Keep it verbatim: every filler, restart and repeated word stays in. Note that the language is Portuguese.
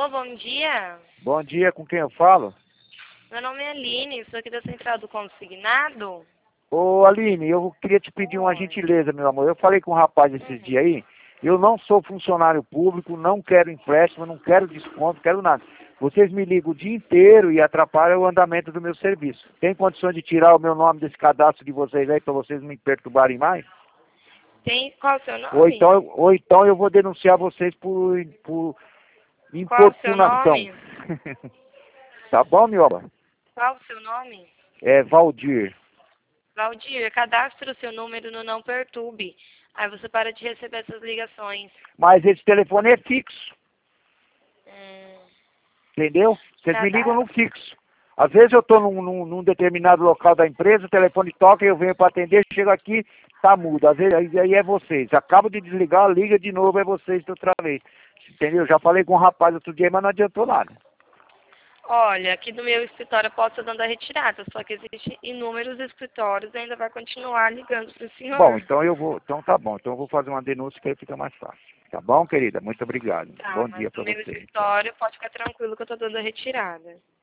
Alô, bom dia. Bom dia, com quem eu falo? Meu nome é Aline, sou aqui da Central do Consignado. Ô Aline, eu queria te pedir uma Oi. gentileza, meu amor. Eu falei com um rapaz esses Uhum. dias aí, eu não sou funcionário público, não quero empréstimo, não quero desconto, não quero nada. Vocês me ligam o dia inteiro e atrapalham o andamento do meu serviço. Tem condições de tirar o meu nome desse cadastro de vocês aí para vocês não me perturbarem mais? Tem, qual o seu Ou nome? então, ou então eu vou denunciar vocês por, por Qual o seu importunação. nome? Tá bom, meu amor? Qual o seu nome? É Valdir. Valdir, cadastre o seu número no Não Perturbe. Aí você para de receber essas ligações. Mas esse telefone é fixo. Hum, Entendeu? Vocês me ligam cadastre. no fixo. Às vezes eu estou num, num, num determinado local da empresa, o telefone toca, eu venho para atender, chego aqui, tá mudo. Às vezes aí, aí é vocês. Acabo de desligar, liga de novo, é vocês outra vez. Entendeu? Já falei com um rapaz outro dia, mas não adiantou nada. Olha, aqui no meu escritório eu posso estar dando a retirada, só que existem inúmeros escritórios e ainda vai continuar ligando para o senhor. Bom, então eu vou, então tá bom. Então eu vou fazer uma denúncia que aí fica mais fácil. Tá bom, querida? Muito obrigado. Tá, Bom mas dia para no meu você. Tchau. escritório pode ficar tranquilo que eu estou dando a retirada.